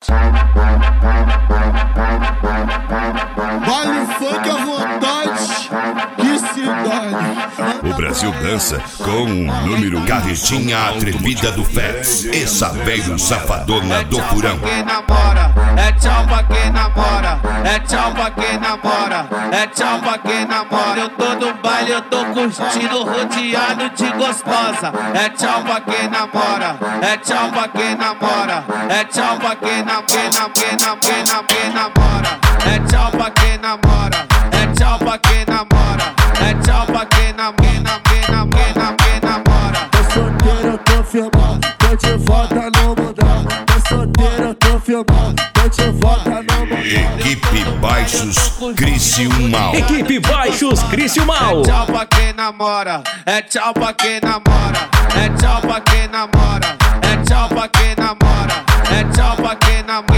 Baile funk à vontade, que se dane. O Brasil dança com o número Carretinha Atrevida do Fats. Essa velho safadona do furão. É tchau pra quem namora, é tchau pra quem namora, é tchau pra quem namora. Eu tô no baile, eu tô curtindo, rodeado de gostosa. É tchau pra quem namora, é tchau pra quem namora, é tchau pra quem namora. É tchau pra quem namora, é tchau pra quem namora, é tchau pra quem namora. Tô solteiro, tô firmado, tô de volta no mundão. Tô solteiro, tô firmado, tô de volta no mundão. Equipe Baixos Criciúmal. Equipe Baixos Criciúmal. É tchau pra quem namora, é tchau pra quem namora, é tchau pra quem namora, é tchau pra quem namora, é tchau pra quem namora.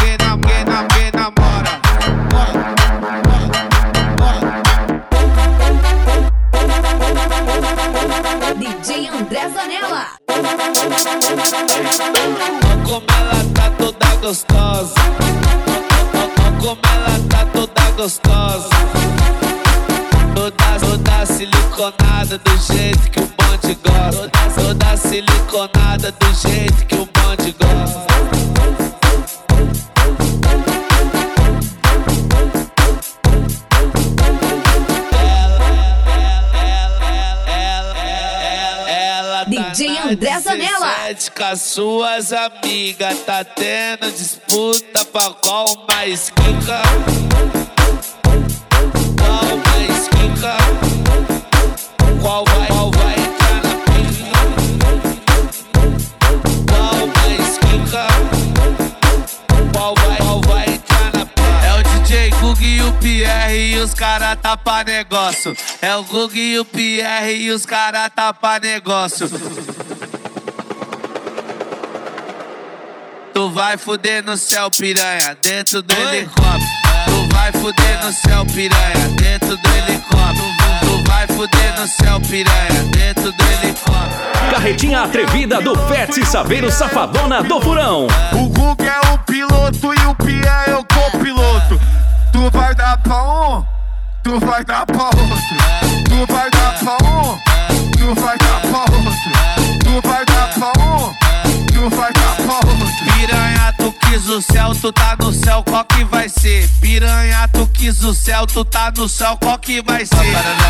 DJ André Zanella. Como ela tá toda gostosa, como ela tá toda gostosa, toda siliconada do jeito que o bonde gosta, toda siliconada do jeito que o bonde gosta. DJ André Zanella. Com as suas amigas, tá tendo disputa pra qual mais quica. Qual mais quica? Qual vai entrar na pica? Qual mais quica? Qual vai entrar na pica? É o DJ Gug e o Pierre e os cara tá pra negócio. É o Gug e o Pierre e os cara tá pra negócio. Tu vai fuder no céu, piranha, dentro do helicóptero. Tu vai fuder no céu, piranha, dentro do helicóptero. Tu vai fuder no céu, piranha, dentro do helicóptero. Carretinha Atrevida do Fats e Saveiro Safadona do Furão. O Gug é o piloto e o Pia é o copiloto. Tu vai dar pra um, tu vai dar pra outro. Tu vai dar pra um, tu vai dar pra outro. Tu vai dar pra um, tu vai dar pra outro. Piranha, tu quis o céu, tu tá no céu, qual que vai ser? Piranha, tu quis o céu, tu tá no céu, qual que vai ser?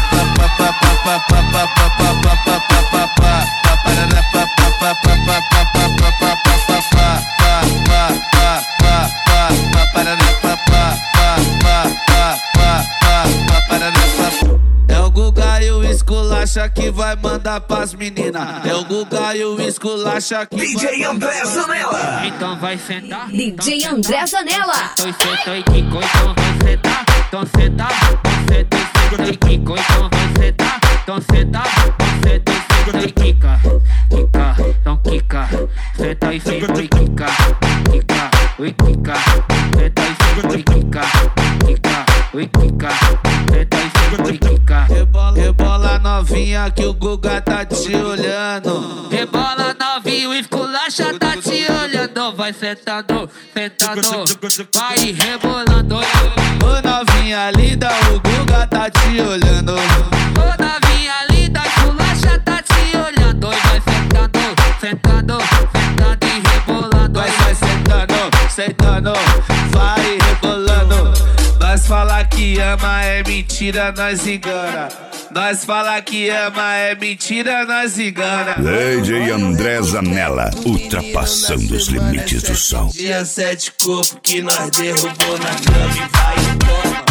É o Guga e o Esculacha que vai mandar pras meninas. É o Guga e o Esculacha que DJ André Zanella. Então vai sentar. DJ André Zanella. Senta e quico, então vai sentar. Então senta e quico, então vai sentar. Então senta e quica. Quica, então quica. Senta e fica e quica. Quica, ui quica. Senta e fica e quica. Quica, ui quica. Senta e fica e quica. Rebola novinha que o Guga tá te olhando. Rebola novinho, o Esculacha tá te olhando. Vai sentando, vai rebolando. Ô novinha linda, o Guga tá te olhando. Ô novinha linda, Esculacha tá te olhando. E vai sentando e rebolando. Vai sentando, vai rebolando. Nós fala que ama é mentira, nós engana. Nós fala que ama é mentira, nós engana. DJ André Zanella, ultrapassando os limites do som. Dia 7 corpo que nós derrubou na cama e vai e toma.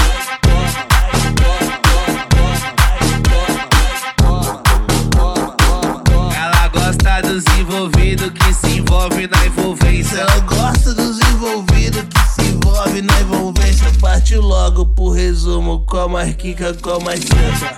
Ela gosta dos envolvidos que se envolve na envolvência. Eu gosto dos envolvidos que se envolve na envolvência. Parte logo pro resumo, com mais quica, com mais senta.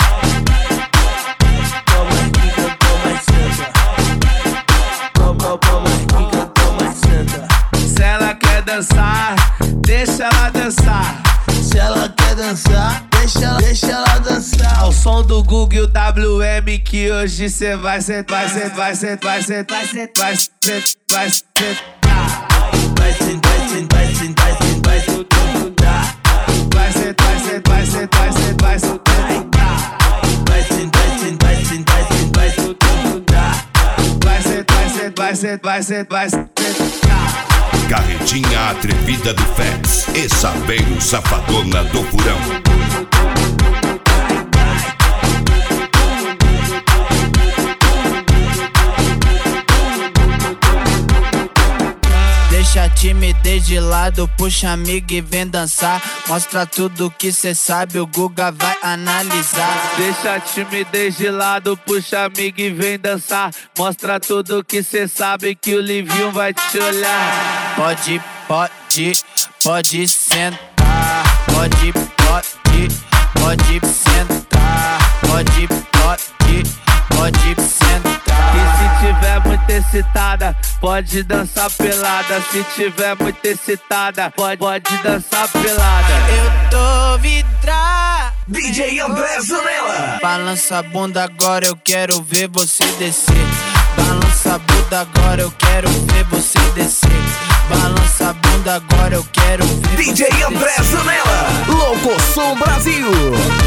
Com mais quica, com mais senta. Com mais quica, com mais senta. Se ela quer dançar, deixa ela dançar. Se ela quer dançar, deixa ela dançar. Ao som do Google e o WM que hoje cê vai sentar. Vai sentar. Carretinha atrevida do Fats e Saveiro Safadona do Furão. Deixa a timidez de lado, puxa amigo e vem dançar. Mostra tudo que cê sabe, o Guga vai analisar. Deixa a timidez de lado, puxa amigo e vem dançar. Mostra tudo que cê sabe, que o Livinho vai te olhar. Pode sentar. Pode sentar. Pode sentar. E se tiver muito excitada, pode dançar pelada. Se tiver muito excitada, pode dançar pelada. Eu tô vidrado. DJ André Zanella. Balança a bunda agora, eu quero ver você descer. Balança a bunda agora, eu quero ver você descer. Balança a bunda agora, eu quero ver DJ você André descer. Zanella. Louco Som Brasil.